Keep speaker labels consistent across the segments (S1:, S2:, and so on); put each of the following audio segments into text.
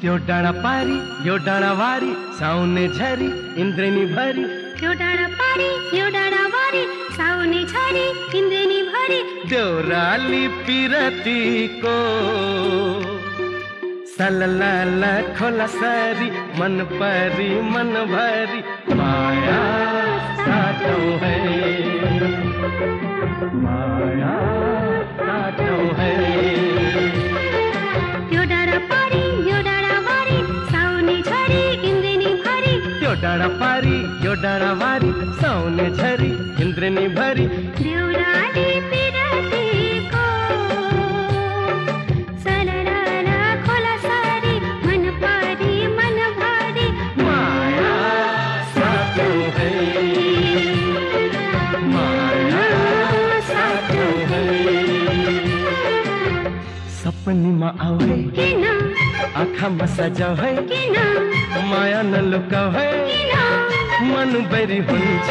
S1: त्यो डाँडा पारी यो डाँडा वारी साउने झरी इन्द्रेणी भरी
S2: त्यो डाँडा पारी यो डाँडा वारी साउने झरी इन्द्रेणी भरी
S1: देउराली पिरतीको सललाला खोला सरी मन परी मन भरी माया साटौं है माया साटौं है
S2: त्यो डाँडा पारी यो डाँडा वारी साउने झरी इन्द्रेणी भरी
S1: त्यो डाँडा पारी यो डाँडा वारी साउने झरी इन्द्रेणी भरी
S2: देउराली पिरतीको सललाला खोला सरी मन परी मन भरी
S1: माया साटौं है माया साटौं है सपनीमा आऊ है
S2: किन
S1: आँखामा सजाऊ है
S2: किन
S1: माया नलुकाऊ है मन बैरी हुन्छ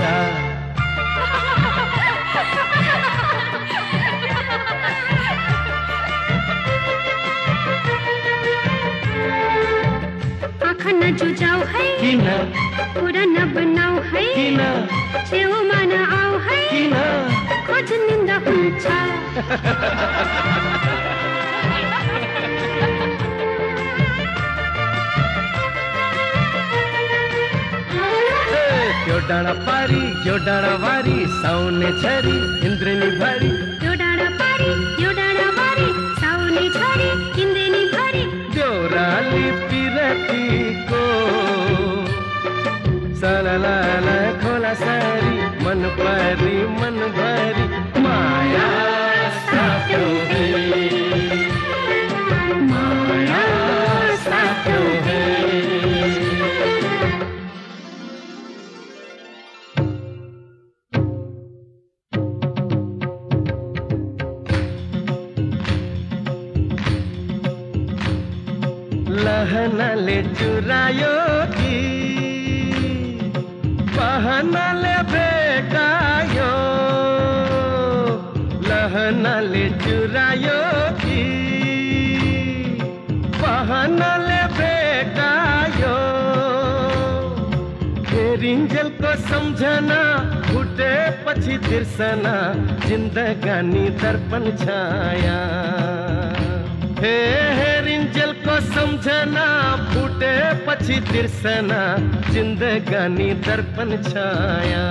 S2: आँखा नजुझाऊ है
S1: किन
S2: कुरा नबनाऊ है
S1: किन
S2: छेउमा नआऊ है
S1: किन
S2: खोज निन्दा हुन्छ
S1: त्यो डाँडा पारी यो डाँडा वारी साउने झरी इन्द्रेणी भरी
S2: यो डाँडा पारी यो डाँडा वारी साउने झरी इन्द्रेणी भरी
S1: देउराली पिरतीको सललाला खोला सरी मन परी मन भरी माया साटौं है माया साटौं है लहनाले चुरायो कि बहनाले भेटायो लहनाले चुरायो कि बहनाले भेटायो हेरिन्जेलको सम्झना फुटेपछि तिर्सना जिन्दगानी दर्पण छाया हे हेरिन्जेलको सम्झना फुटेपछि तिर्सना जिन्दगानी दर्पण छाया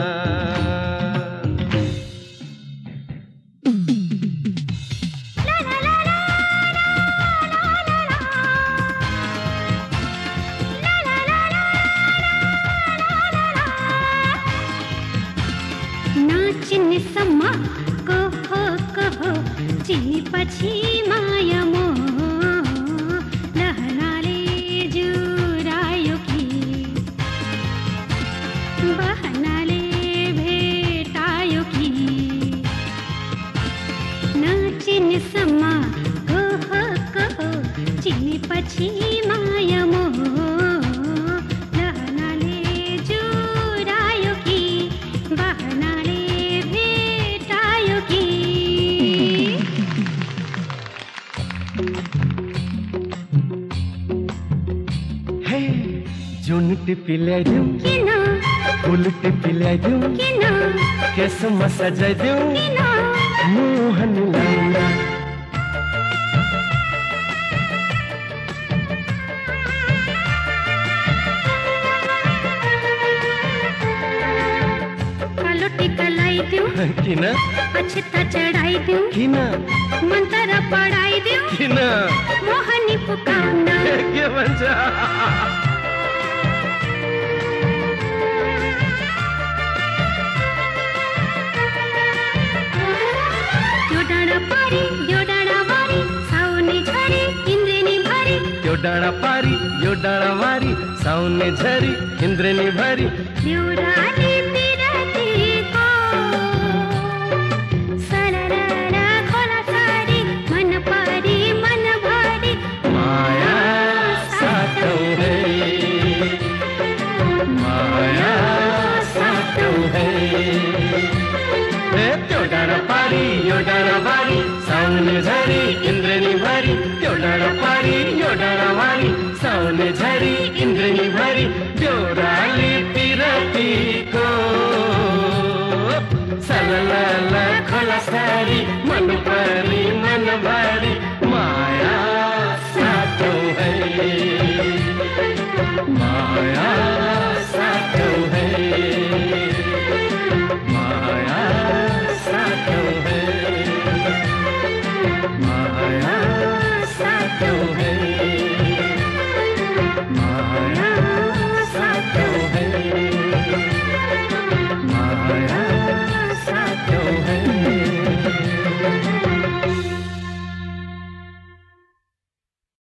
S2: नाचिने सम्म कहो चिनेपछि माया मोह लहनाले जुरायो कि बहनाले भेटायो कि नाचिने सम्म कहो चिनेपछि माया मोह लहनाले जुरायो कि बहनाले भेटायो कि
S1: जुन टिपी ल्याइदेऊ
S2: किन
S1: फुल टिपी ल्याइदेऊ
S2: किन
S1: केसमा सजाइदेऊ
S2: किन
S1: मोहनलाई
S2: कालो टिका लगाइदेऊ
S1: किन
S2: अक्षता चढाइदेऊ
S1: किन
S2: मन्त्र पढाइदेऊ
S1: किन
S2: मोहनी पुकाउन
S1: के भन्छ
S2: यो डाँडा पारी यो डाँडा वारी साउने झरी इन्द्रेणी भरी
S1: यो डाँडा पारी यो डाँडा वारी साउने झरी इन्द्रेणी भरी
S2: देउराली पिरतीको सललाला खोला सरी मन परी मन भरी
S1: माया साटौं है माया साटौं है त्यो डाँडा पारी यो डाँडा वारी साउने झरी इन्द्रेणी भरी त्यो डाँडा पारी